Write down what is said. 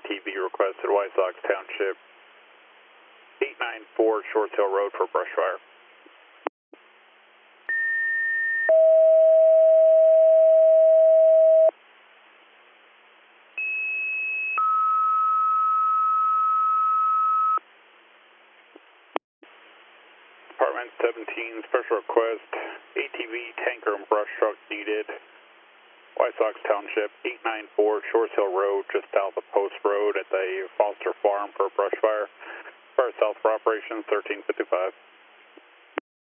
ATV requested White Sox Township 894 Short Tail Road for brush fire. Department 17, special request, ATV, tanker, and brush truck needed. White Sox Township, 894 Short Hill Road, just south of Post Road at the Foster Farm for brush fire. Fire south for operations, 1355.